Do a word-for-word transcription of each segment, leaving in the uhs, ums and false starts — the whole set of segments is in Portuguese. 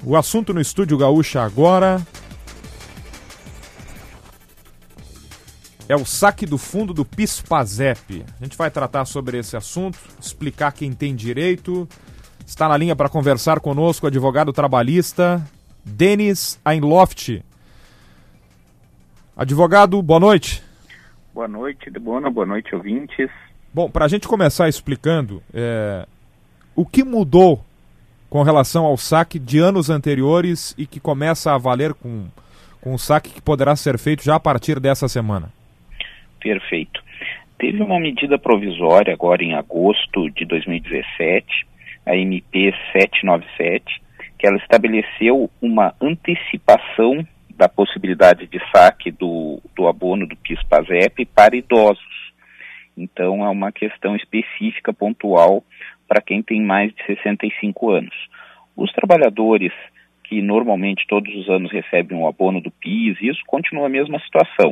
O assunto no Estúdio Gaúcha agora é o saque do fundo do PIS/PASEP. A gente vai tratar sobre esse assunto, explicar quem tem direito. Está na linha para conversar conosco o advogado trabalhista Denis Einloft. Advogado, boa noite. Boa noite, Debona, boa noite, ouvintes. Bom, para a gente começar explicando, é, o que mudou com relação ao saque de anos anteriores e que começa a valer com, com o saque que poderá ser feito já a partir dessa semana? Perfeito. Teve uma medida provisória agora em agosto de dois mil e dezessete, a M P setecentos e noventa e sete, que ela estabeleceu uma antecipação da possibilidade de saque do, do abono do PIS/PASEP para idosos. Então é uma questão específica, pontual, para quem tem mais de sessenta e cinco anos. Os trabalhadores que normalmente todos os anos recebem um abono do PIS, isso continua a mesma situação.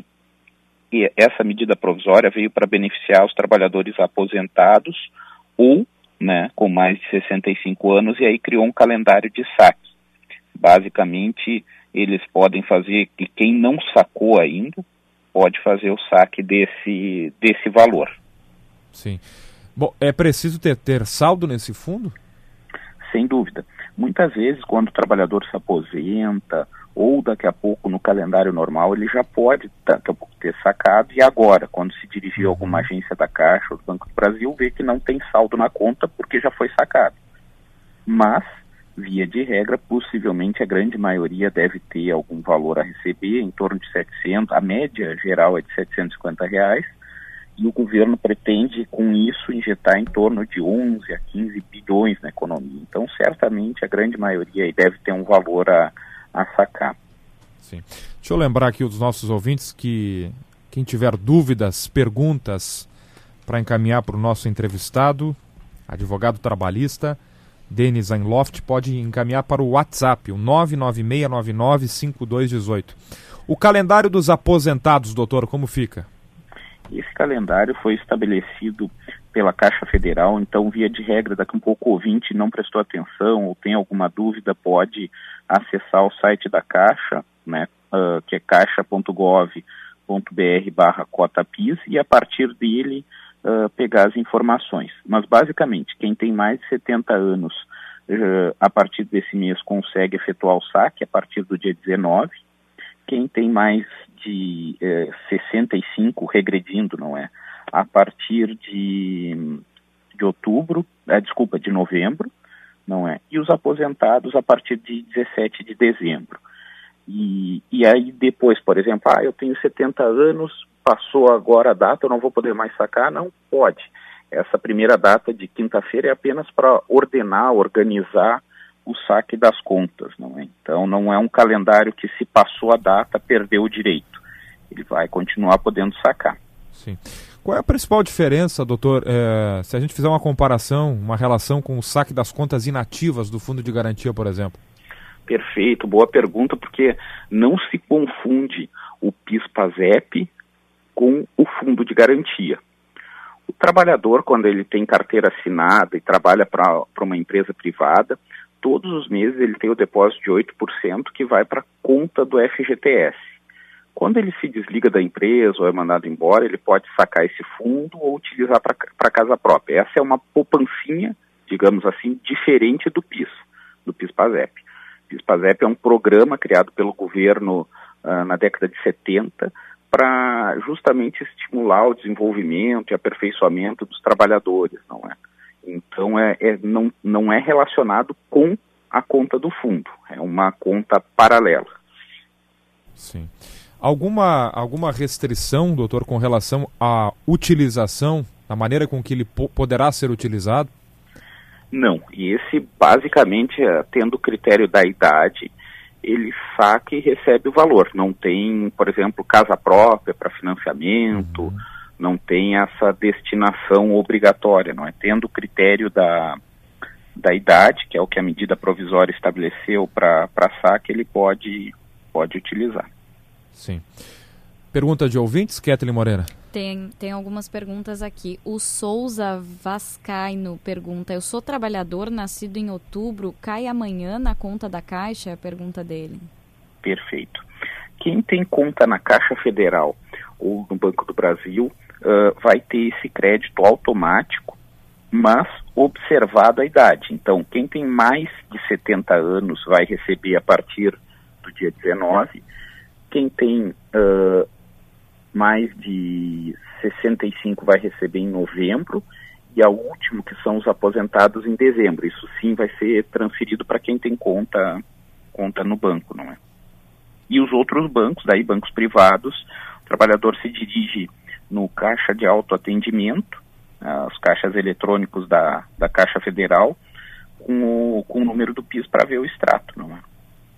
E essa medida provisória veio para beneficiar os trabalhadores aposentados ou, né, com mais de sessenta e cinco anos, e aí criou um calendário de saque. Basicamente, eles podem fazer, que quem não sacou ainda, pode fazer o saque desse, desse valor. Sim. Bom, é preciso ter, ter saldo nesse fundo? Sem dúvida. Muitas vezes, quando o trabalhador se aposenta, ou daqui a pouco no calendário normal, ele já pode daqui a pouco ter sacado, e agora, quando se dirigir a alguma agência da Caixa ou do Banco do Brasil, vê que não tem saldo na conta porque já foi sacado. Mas, via de regra, possivelmente a grande maioria deve ter algum valor a receber, em torno de setecentos, a média geral é de setecentos e cinquenta reais, e o governo pretende, com isso, injetar em torno de onze a quinze bilhões na economia. Então, certamente, a grande maioria deve ter um valor a, a sacar. Sim. Deixa eu lembrar aqui os nossos ouvintes que quem tiver dúvidas, perguntas para encaminhar para o nosso entrevistado, advogado trabalhista, Denis Einloft, pode encaminhar para o WhatsApp, o nove nove seis nove nove cinco dois um oito. O calendário dos aposentados, doutor, como fica? Esse calendário foi estabelecido pela Caixa Federal, então, via de regra, daqui um pouco o ouvinte não prestou atenção ou tem alguma dúvida, pode acessar o site da Caixa, né, uh, que é caixa ponto gov ponto br barra cota PIS, e a partir dele uh, pegar as informações. Mas, basicamente, quem tem mais de setenta anos, uh, a partir desse mês, consegue efetuar o saque a partir do dia dezenove. Quem tem mais de eh, sessenta e cinco, regredindo, não é? A partir de, de outubro, eh, desculpa, de novembro, não é? E os aposentados a partir de dezessete de dezembro. E, e aí depois, por exemplo, ah, eu tenho setenta anos, passou agora a data, eu não vou poder mais sacar? Não pode. Essa primeira data de quinta-feira é apenas para ordenar, organizar o saque das contas, não é? Então não é um calendário que, se passou a data, perdeu o direito. Ele vai continuar podendo sacar. Sim. Qual é a principal diferença, doutor, é, se a gente fizer uma comparação, uma relação com o saque das contas inativas do Fundo de Garantia, por exemplo? Perfeito, boa pergunta, porque não se confunde o PIS/PASEP com o Fundo de Garantia. O trabalhador, quando ele tem carteira assinada e trabalha para uma empresa privada, todos os meses ele tem o depósito de oito por cento que vai para a conta do F G T S. Quando ele se desliga da empresa ou é mandado embora, ele pode sacar esse fundo ou utilizar para casa própria. Essa é uma poupancinha, digamos assim, diferente do PIS, do PIS/PASEP. PIS/PASEP é um programa criado pelo governo uh, na década de setenta para justamente estimular o desenvolvimento e aperfeiçoamento dos trabalhadores, não é? Então, é, é, não, não é relacionado com a conta do fundo. É uma conta paralela. Sim. Alguma, alguma restrição, doutor, com relação à utilização, a maneira com que ele po- poderá ser utilizado? Não. E esse, basicamente, é, tendo o critério da idade, ele saca e recebe o valor. Não tem, por exemplo, casa própria para financiamento... Uhum. Não tem essa destinação obrigatória, não é? Tendo o critério da, da idade, que é o que a medida provisória estabeleceu para saque, ele pode, pode utilizar. Sim. Pergunta de ouvintes, Kathleen Moreira. Tem, tem algumas perguntas aqui. O Souza Vascaino pergunta: eu sou trabalhador, nascido em outubro, cai amanhã na conta da Caixa? É a pergunta dele. Perfeito. Quem tem conta na Caixa Federal ou no Banco do Brasil uh, vai ter esse crédito automático, mas observada a idade. Então, quem tem mais de setenta anos vai receber a partir do dia dezenove. Quem tem uh, mais de sessenta e cinco vai receber em novembro. E a última, que são os aposentados, em dezembro. Isso sim vai ser transferido para quem tem conta, conta no banco, não é? E os outros bancos, daí bancos privados, o trabalhador se dirige no caixa de autoatendimento, uh, os caixas eletrônicos da, da Caixa Federal, com o, com o número do P I S para ver o extrato, não é?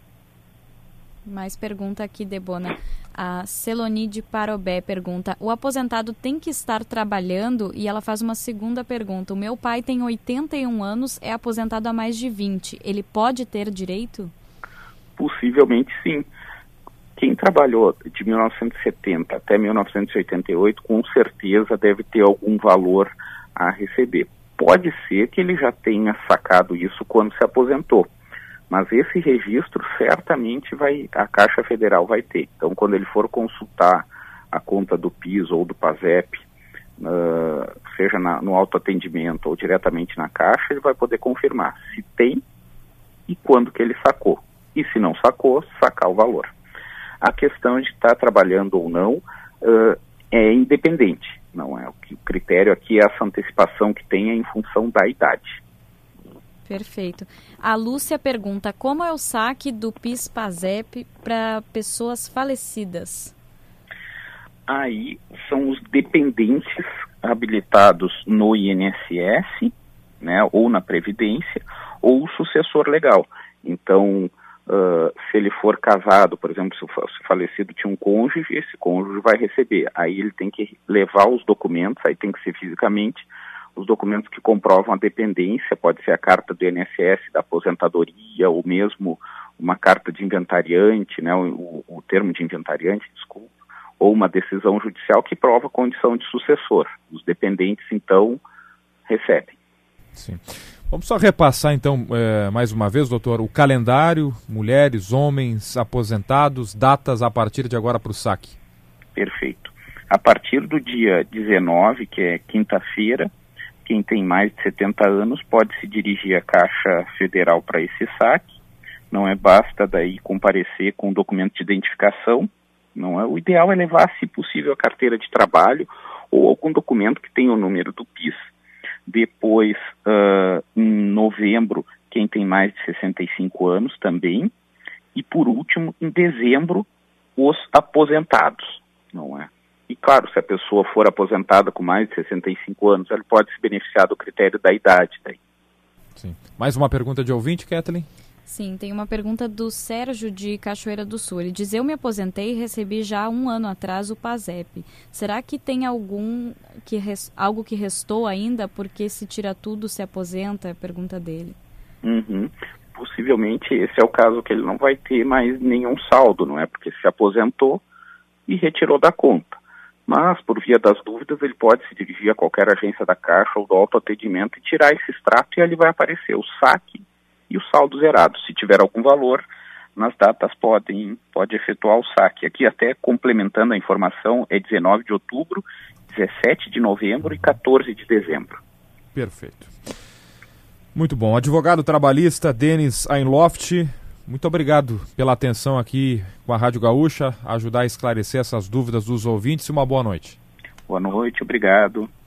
Mais pergunta aqui, Debona. A Celonide Parobé pergunta: o aposentado tem que estar trabalhando? E ela faz uma segunda pergunta: o meu pai tem oitenta e um anos, é aposentado há mais de vinte. Ele pode ter direito? Possivelmente sim. Quem trabalhou de mil novecentos e setenta até mil novecentos e oitenta e oito, com certeza deve ter algum valor a receber. Pode ser que ele já tenha sacado isso quando se aposentou, mas esse registro certamente vai, a Caixa Federal vai ter. Então, quando ele for consultar a conta do P I S ou do PASEP, uh, seja na, no autoatendimento ou diretamente na Caixa, ele vai poder confirmar se tem e quando que ele sacou. E se não sacou, sacar o valor. A questão de estar trabalhando ou não uh, é independente, não é? O, que, o critério aqui é essa antecipação que tem em função da idade. Perfeito. A Lúcia pergunta: como é o saque do P I S/PASEP para pessoas falecidas? Aí são os dependentes habilitados no I N S S, né, ou na Previdência, ou o sucessor legal. Então, Uh, se ele for casado, por exemplo, se o falecido tinha um cônjuge, esse cônjuge vai receber. Aí ele tem que levar os documentos, aí tem que ser fisicamente, os documentos que comprovam a dependência, pode ser a carta do I N S S, da aposentadoria, ou mesmo uma carta de inventariante, né, o, o termo de inventariante, desculpa, ou uma decisão judicial que prova a condição de sucessor. Os dependentes, então, recebem. Sim. Vamos só repassar, então, é, mais uma vez, doutor, o calendário, mulheres, homens, aposentados, datas a partir de agora para o saque. Perfeito. A partir do dia dezenove, que é quinta-feira, quem tem mais de setenta anos pode se dirigir à Caixa Federal para esse saque. Não é basta daí comparecer com um documento de identificação. Não é. O ideal é levar, se possível, a carteira de trabalho ou algum documento que tenha o número do P I S. Depois, uh, em novembro, quem tem mais de sessenta e cinco anos também. E, por último, em dezembro, os aposentados, não é? E, claro, se a pessoa for aposentada com mais de sessenta e cinco anos, ela pode se beneficiar do critério da idade. Daí. Sim. Mais uma pergunta de ouvinte, Kathleen? Sim, tem uma pergunta do Sérgio de Cachoeira do Sul. Ele diz: eu me aposentei e recebi já há um ano atrás o PASEP. Será que tem algum que res... algo que restou ainda? Porque se tira tudo, se aposenta? É a pergunta dele. Uhum. Possivelmente esse é o caso que ele não vai ter mais nenhum saldo, não é? Porque se aposentou e retirou da conta. Mas, por via das dúvidas, ele pode se dirigir a qualquer agência da Caixa ou do autoatendimento e tirar esse extrato, e ali vai aparecer o saque e o saldo zerado. Se tiver algum valor, nas datas podem, pode efetuar o saque. Aqui, até complementando a informação, é dezenove de outubro, dezessete de novembro e quatorze de dezembro. Perfeito. Muito bom. Advogado trabalhista Denis Einloft, muito obrigado pela atenção aqui com a Rádio Gaúcha, ajudar a esclarecer essas dúvidas dos ouvintes, e uma boa noite. Boa noite, obrigado.